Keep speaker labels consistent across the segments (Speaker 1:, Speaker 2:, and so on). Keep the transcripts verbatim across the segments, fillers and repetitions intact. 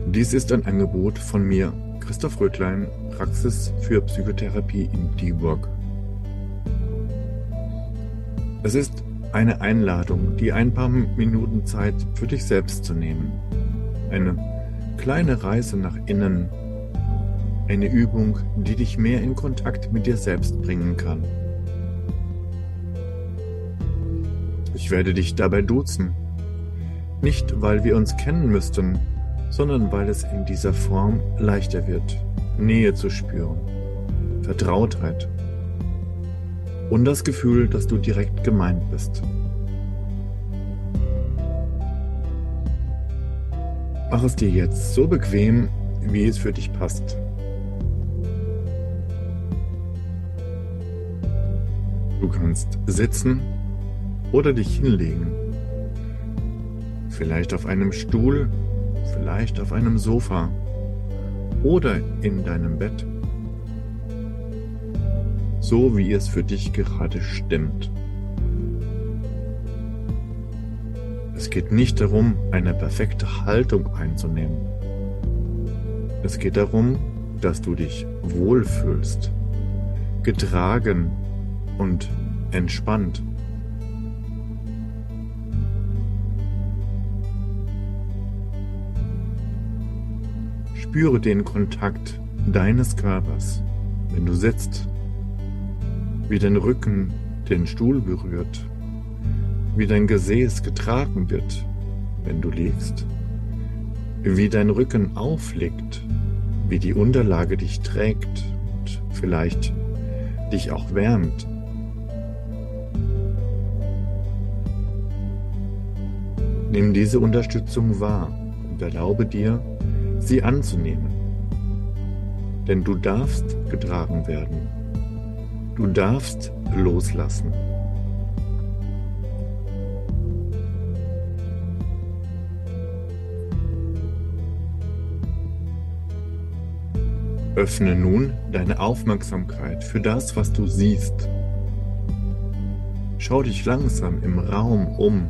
Speaker 1: Dies ist ein Angebot von mir, Christoph Röthlein, Praxis für Psychotherapie in Dieburg. Es ist eine Einladung, die ein paar Minuten Zeit für dich selbst zu nehmen. Eine kleine Reise nach innen. Eine Übung, die dich mehr in Kontakt mit dir selbst bringen kann. Ich werde dich dabei duzen. Nicht, weil wir uns kennen müssten, sondern weil es in dieser Form leichter wird, Nähe zu spüren, Vertrautheit und das Gefühl, dass du direkt gemeint bist. Mach es dir jetzt so bequem, wie es für dich passt. Du kannst sitzen oder dich hinlegen. Vielleicht auf einem Stuhl, vielleicht auf einem Sofa oder in deinem Bett. So wie es für dich gerade stimmt. Es geht nicht darum, eine perfekte Haltung einzunehmen. Es geht darum, dass du dich wohlfühlst, getragen und entspannt. Spüre den Kontakt deines Körpers, wenn du sitzt, wie dein Rücken den Stuhl berührt, wie dein Gesäß getragen wird, wenn du liegst, wie dein Rücken aufliegt, wie die Unterlage dich trägt und vielleicht dich auch wärmt. Nimm diese Unterstützung wahr und erlaube dir, sie anzunehmen. Denn du darfst getragen werden. Du darfst loslassen. Öffne nun deine Aufmerksamkeit für das, was du siehst. Schau dich langsam im Raum um.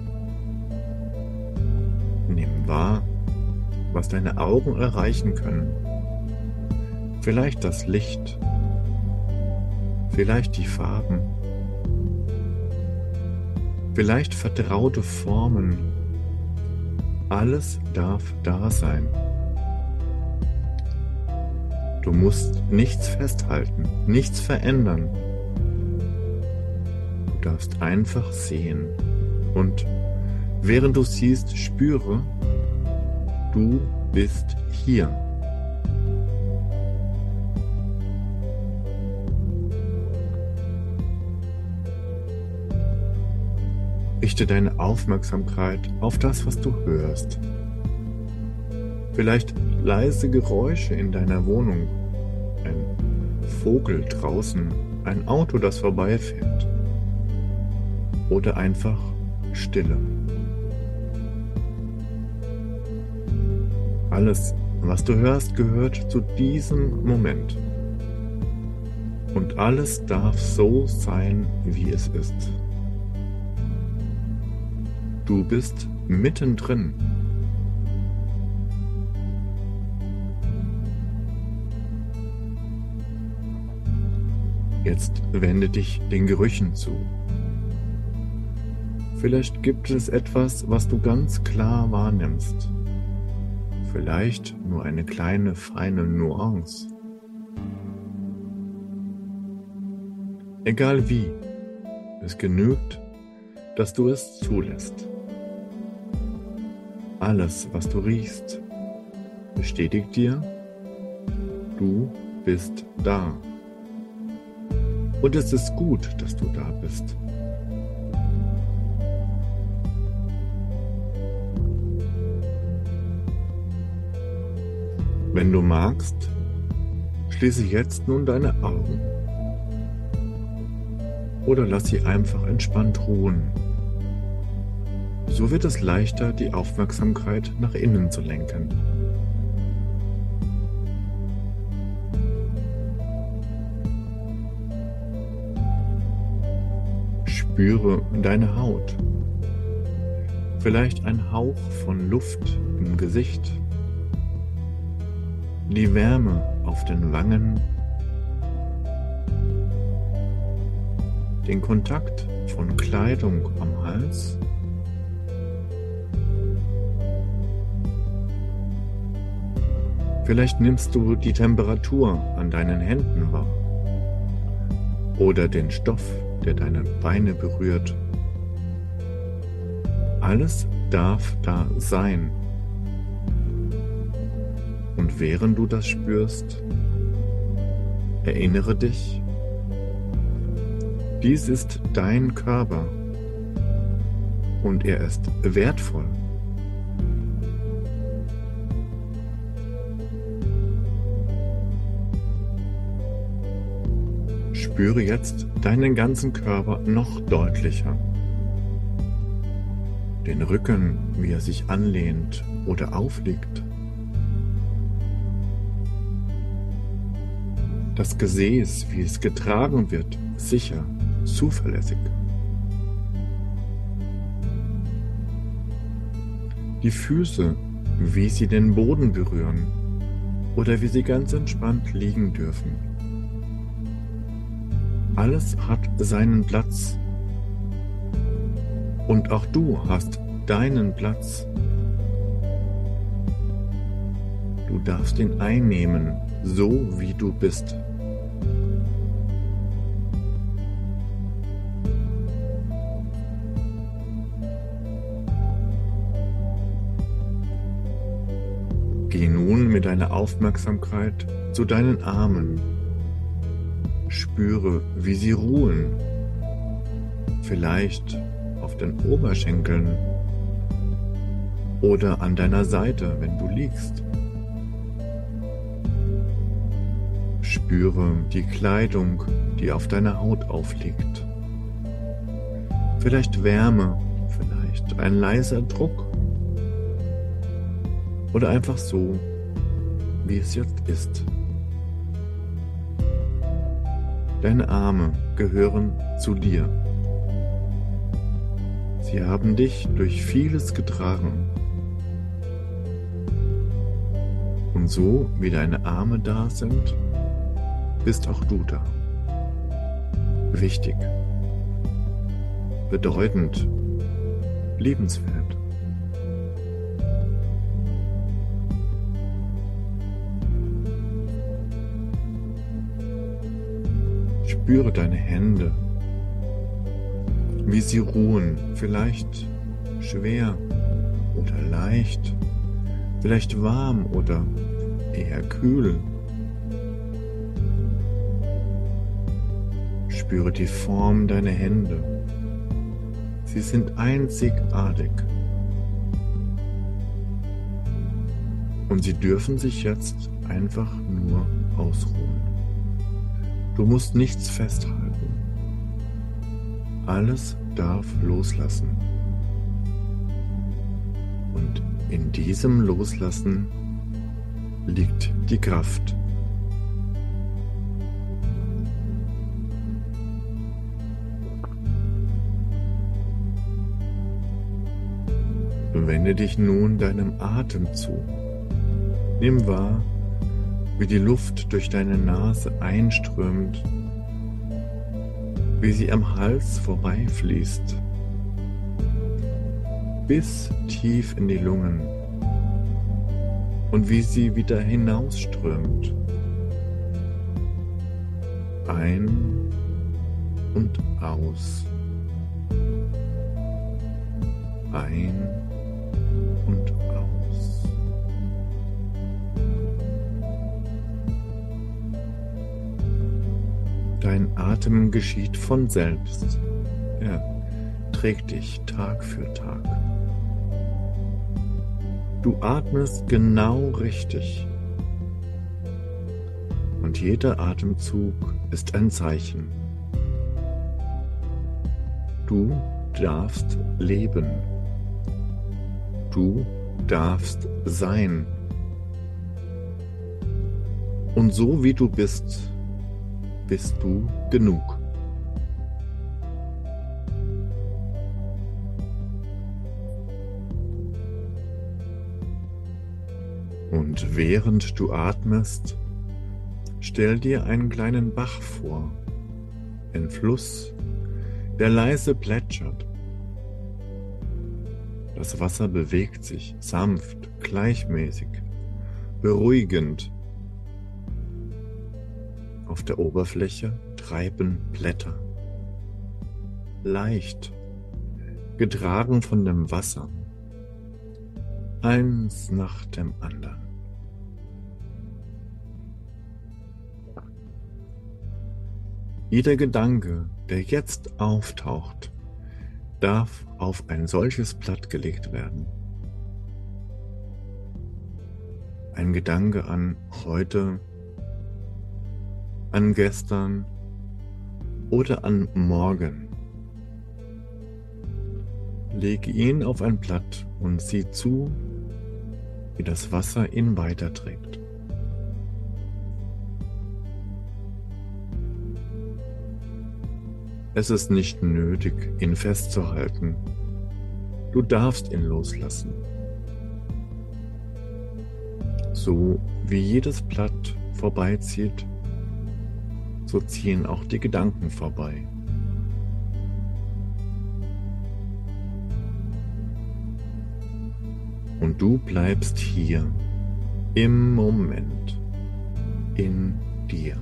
Speaker 1: Nimm wahr, was deine Augen erreichen können. Vielleicht das Licht, vielleicht die Farben, vielleicht vertraute Formen. Alles darf da sein. Du musst nichts festhalten, nichts verändern. Du darfst einfach sehen und während du siehst, spüre, du bist hier. Richte deine Aufmerksamkeit auf das, was du hörst. Vielleicht leise Geräusche in deiner Wohnung, ein Vogel draußen, ein Auto, das vorbeifährt oder einfach Stille. Alles, was du hörst, gehört zu diesem Moment. Und alles darf so sein, wie es ist. Du bist mittendrin. Jetzt wende dich den Gerüchen zu. Vielleicht gibt es etwas, was du ganz klar wahrnimmst. Vielleicht nur eine kleine, feine Nuance. Egal wie, es genügt, dass du es zulässt. Alles, was du riechst, bestätigt dir, du bist da. Und es ist gut, dass du da bist. Wenn du magst, schließe jetzt nun deine Augen oder lass sie einfach entspannt ruhen. So wird es leichter, die Aufmerksamkeit nach innen zu lenken. Spüre deine Haut. Vielleicht ein Hauch von Luft im Gesicht die Wärme auf den Wangen, den Kontakt von Kleidung am Hals, vielleicht nimmst du die Temperatur an deinen Händen wahr oder den Stoff, der deine Beine berührt. Alles darf da sein. Und während du das spürst, erinnere dich, dies ist dein Körper und er ist wertvoll. Spüre jetzt deinen ganzen Körper noch deutlicher. Den Rücken, wie er sich anlehnt oder aufliegt. Das Gesäß, wie es getragen wird, sicher, zuverlässig. Die Füße, wie sie den Boden berühren oder wie sie ganz entspannt liegen dürfen. Alles hat seinen Platz. Und auch du hast deinen Platz. Du darfst ihn einnehmen, so wie du bist. Geh nun mit deiner Aufmerksamkeit zu deinen Armen. Spüre, wie sie ruhen. Vielleicht auf den Oberschenkeln oder an deiner Seite, wenn du liegst. Spüre die Kleidung, die auf deiner Haut aufliegt. Vielleicht Wärme, vielleicht ein leiser Druck oder einfach so, wie es jetzt ist. Deine Arme gehören zu dir. Sie haben dich durch vieles getragen. Und so wie deine Arme da sind, bist auch du da. Wichtig, bedeutend, liebenswert. Spüre deine Hände, wie sie ruhen, vielleicht schwer oder leicht, vielleicht warm oder eher kühl. Spüre die Form deiner Hände. Sie sind einzigartig. Und sie dürfen sich jetzt einfach nur ausruhen. Du musst nichts festhalten. Alles darf loslassen. Und in diesem Loslassen liegt die Kraft. Wende dich nun deinem Atem zu. Nimm wahr, wie die Luft durch deine Nase einströmt, wie sie am Hals vorbeifließt, bis tief in die Lungen und wie sie wieder hinausströmt. Ein und aus. Ein und aus. Dein Atem geschieht von selbst. Er trägt dich Tag für Tag. Du atmest genau richtig. Und jeder Atemzug ist ein Zeichen. Du darfst leben. Du darfst sein. Und so wie du bist, bist du genug. Und während du atmest, stell dir einen kleinen Bach vor, ein Fluss, der leise plätschert. Das Wasser bewegt sich sanft, gleichmäßig, beruhigend. Auf der Oberfläche treiben Blätter, leicht, getragen von dem Wasser, eins nach dem anderen. Jeder Gedanke, der jetzt auftaucht, darf auf ein solches Blatt gelegt werden. Ein Gedanke an heute, an gestern oder an morgen. Lege ihn auf ein Blatt und sieh zu, wie das Wasser ihn weiterträgt. Es ist nicht nötig, ihn festzuhalten. Du darfst ihn loslassen. So wie jedes Blatt vorbeizieht, so ziehen auch die Gedanken vorbei. Und du bleibst hier, im Moment, in dir.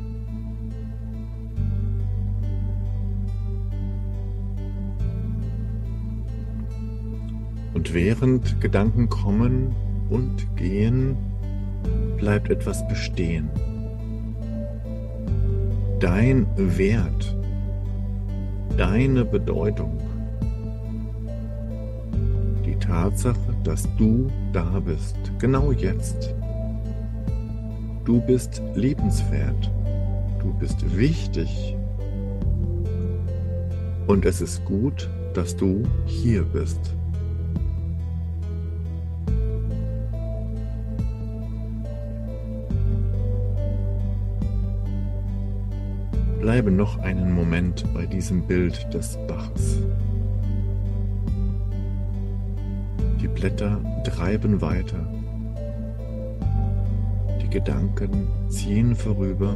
Speaker 1: Und während Gedanken kommen und gehen, bleibt etwas bestehen. Dein Wert, deine Bedeutung, die Tatsache, dass du da bist, genau jetzt. Du bist liebenswert, du bist wichtig und es ist gut, dass du hier bist. Bleibe noch einen Moment bei diesem Bild des Baches. Die Blätter treiben weiter. Die Gedanken ziehen vorüber.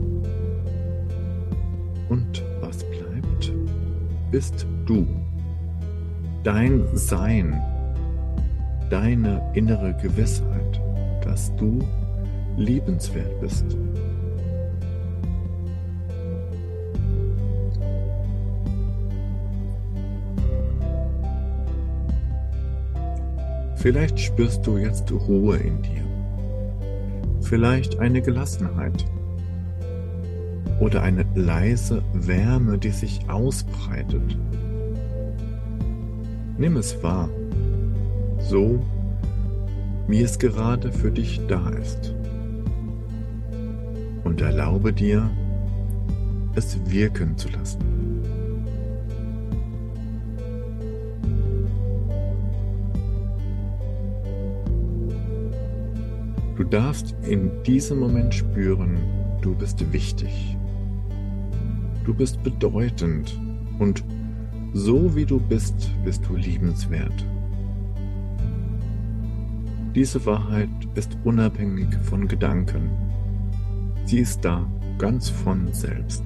Speaker 1: Und was bleibt, bist du. Dein Sein, deine innere Gewissheit, dass du liebenswert bist. Vielleicht spürst du jetzt Ruhe in dir, vielleicht eine Gelassenheit oder eine leise Wärme, die sich ausbreitet. Nimm es wahr, so wie es gerade für dich da ist, und erlaube dir, es wirken zu lassen. Du darfst in diesem Moment spüren, du bist wichtig. Du bist bedeutend und so wie du bist, bist du liebenswert. Diese Wahrheit ist unabhängig von Gedanken. Sie ist da, ganz von selbst.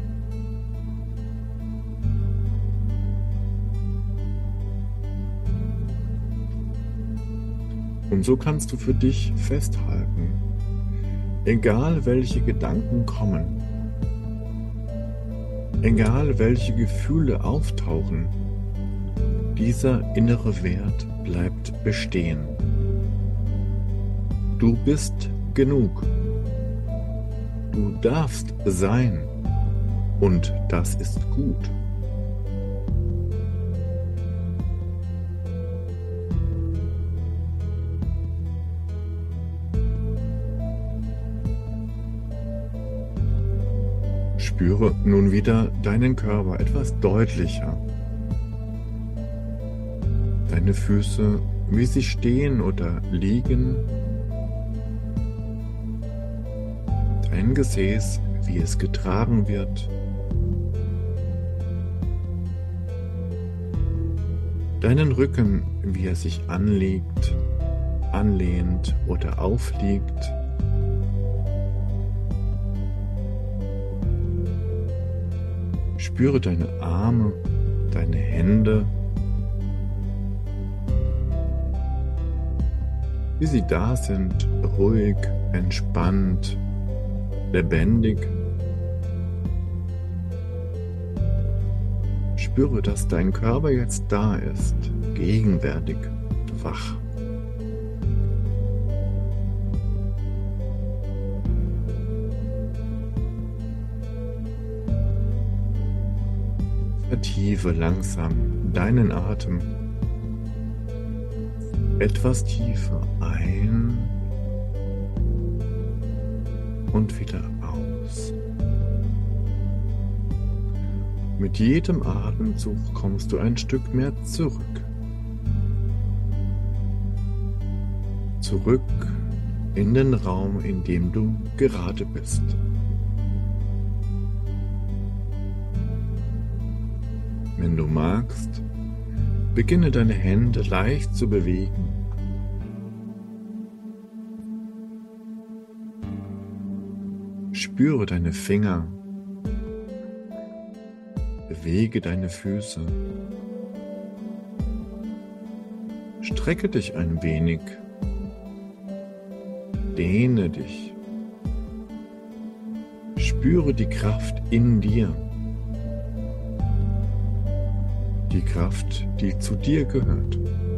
Speaker 1: Und so kannst du für dich festhalten, egal welche Gedanken kommen, egal welche Gefühle auftauchen, dieser innere Wert bleibt bestehen. Du bist genug. Du darfst sein und das ist gut. Spüre nun wieder deinen Körper etwas deutlicher. Deine Füße, wie sie stehen oder liegen. Dein Gesäß, wie es getragen wird. Deinen Rücken, wie er sich anlegt anlehnt oder aufliegt. Spüre deine Arme, deine Hände, wie sie da sind, ruhig, entspannt, lebendig. Spüre, dass dein Körper jetzt da ist, gegenwärtig, wach. Vertiefe langsam deinen Atem etwas tiefer ein und wieder aus. Mit jedem Atemzug kommst du ein Stück mehr zurück. Zurück in den Raum, in dem du gerade bist. Wenn du magst, beginne deine Hände leicht zu bewegen. Spüre deine Finger. Bewege deine Füße. Strecke dich ein wenig. Dehne dich. Spüre die Kraft in dir. Die Kraft, die zu dir gehört.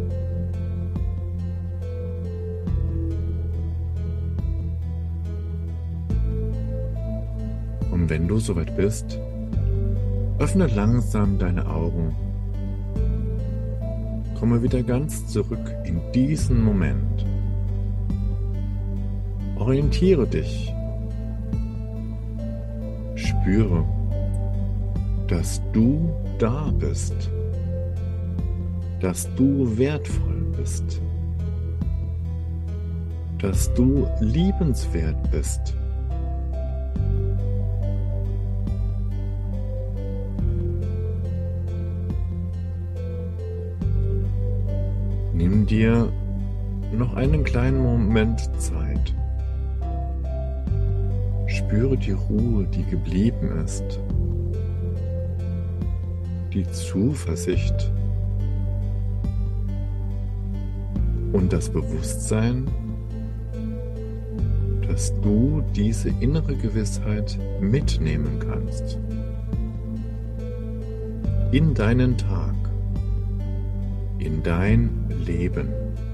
Speaker 1: Und wenn du soweit bist, öffne langsam deine Augen. Komme wieder ganz zurück in diesen Moment. Orientiere dich. Spüre, dass du da bist. Dass du wertvoll bist, dass du liebenswert bist. Nimm dir noch einen kleinen Moment Zeit. Spüre die Ruhe, die geblieben ist, die Zuversicht und das Bewusstsein, dass du diese innere Gewissheit mitnehmen kannst in deinen Tag, in dein Leben.